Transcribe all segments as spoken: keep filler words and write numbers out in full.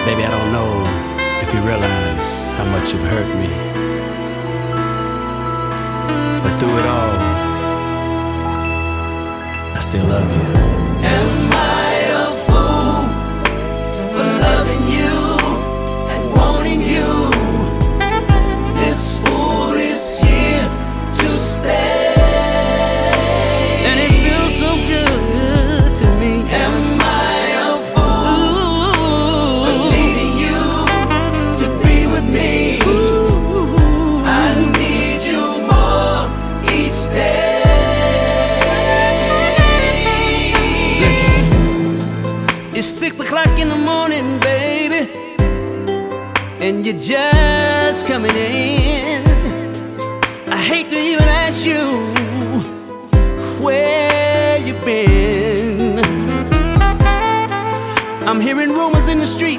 Baby, I don't know if you realize how much you've hurt me, but through it all, I still love you. Am I a fool for loving you and wanting you? This fool is here to stay, and it feels so good to me. Am I a fool for needing you to be with me? I need you more each day. It's six o'clock in the morning, baby, and you're just coming in. I hate to even ask you where you've been. I'm hearing rumors in the street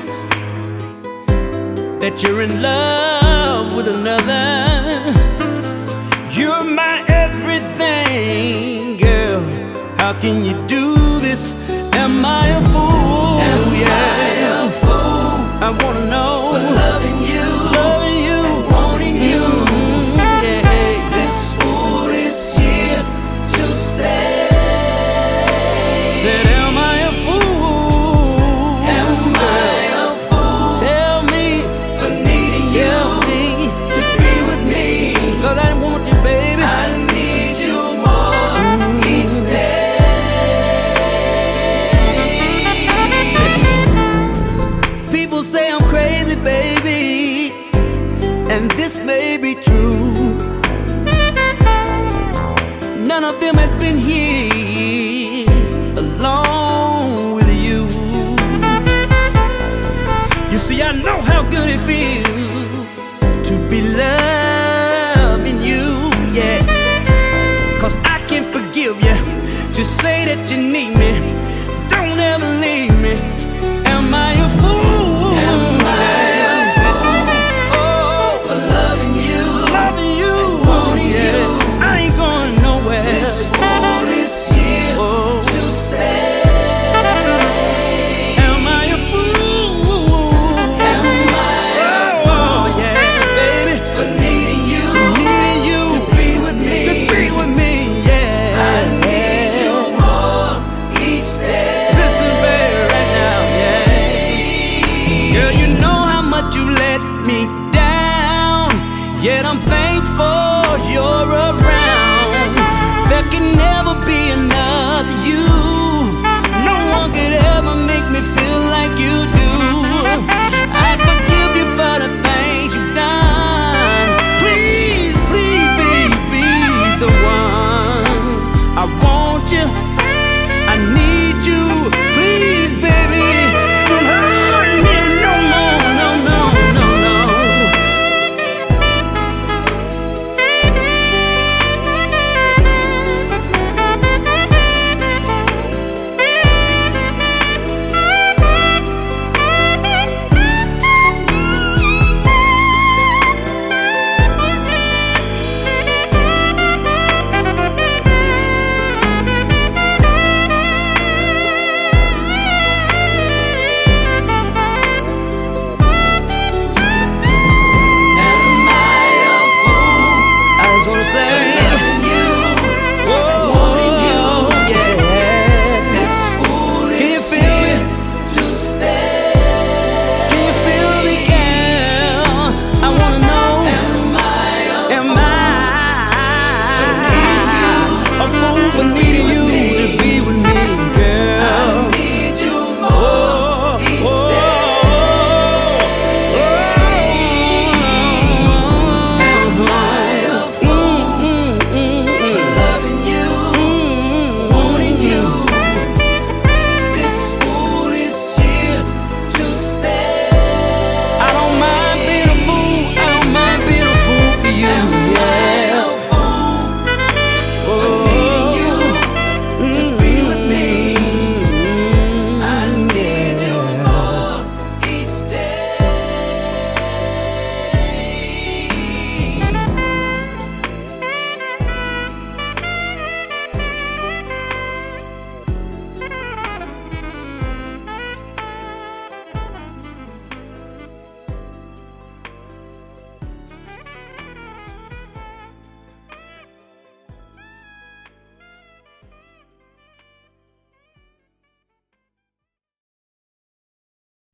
that you're in love with another. You're my everything, girl. How can you do this? Am I a fool? Am yeah. I a fool? I wanna know. For loving you, loving you, and wanting you. Mm, yeah. This fool is here to stay. Said, am I a fool? Am I a fool? Tell me, for needing tell you me to be with me. 'Cause I want you, baby. I need you more Mm. each day. People say I'm crazy, baby, and this may be true. None of them has been here along with you. You see, I know how good it feels to be loving you, yeah. 'Cause I can forgive you. Just say that you need